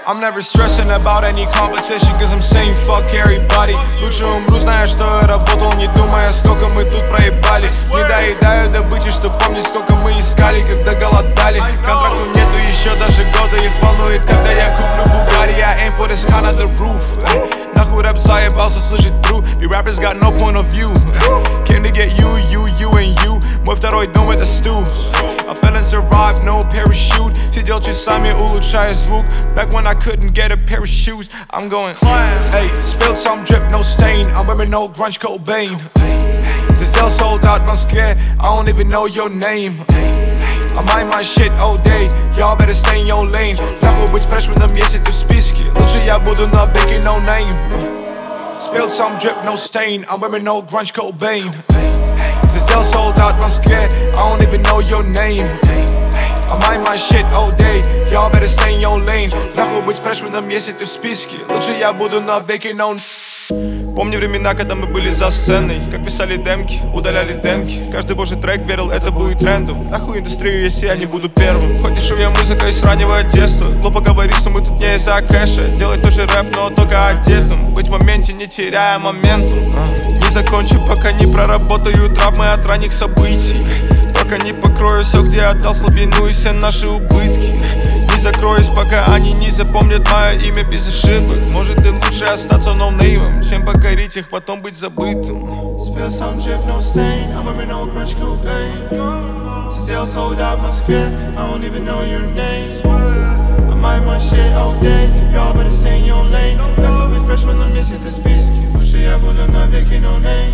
I'm never stressing about any competition, cause I'm saying fuck everybody. Лучше умру, зная, что я работал, не думая, сколько мы тут проебали. Не доедаю добычи, что помнить, сколько мы искали, когда голодали. Контракту нету еще даже года, их волнует, когда я куплю Bugatti. I aim for this kind of the roof. Нахуй рэп заебался слышать true. The rappers got no point of view. Came to get you and you. Мой второй дом это stew. I fell and survived, no parachute. Сидел часами, улучшая звук. Back when I couldn't get a pair of shoes, I'm going hey, spilled some drip, no stain. I'm wearing no grunge Cobain. Ты сделал sold out в Москве, I don't even know your name. I mind my shit all day, y'all better stay in your lane. Нахуй быть фрешменом, если ты в списке. Лучше я буду навеки no name. Spilled some drip, no stain. I'm wearing no grunge Cobain. Ты сделал sold out в Москве, I don't even know your name. I mind my shit all day, y'all better stay in your lane. Нахуй быть фрешменом, если ты в списке. Лучше я буду навеки no. Помню времена, когда мы были за сценой. Как писали демки, удаляли демки. Каждый божий трек верил, это будет трендом. Нахуй индустрию, если я не буду первым. Хоть дешевая музыка из раннего детства. Глупо говорить, что мы тут не из-за кэша. Делать тоже рэп, но только одетым. Быть в моменте, не теряя моментум. Не закончу, пока не проработаю травмы от ранних событий. Пока не покрою все, где отдал слабину и все наши убытки. Не закроюсь, пока они не запомнят мое имя без ошибок. Может и лучше остаться ноунеймом, чем покорить их, потом быть забытым. Spill some drip, no stain. I'm wearing no grunge Cobain. Still sold out в Москве, I don't even know your name. I mind my shit all day, y'all better stay in your lane. Нахуй быть фрешменом, если ты в списке. Лучше я буду навеки no name.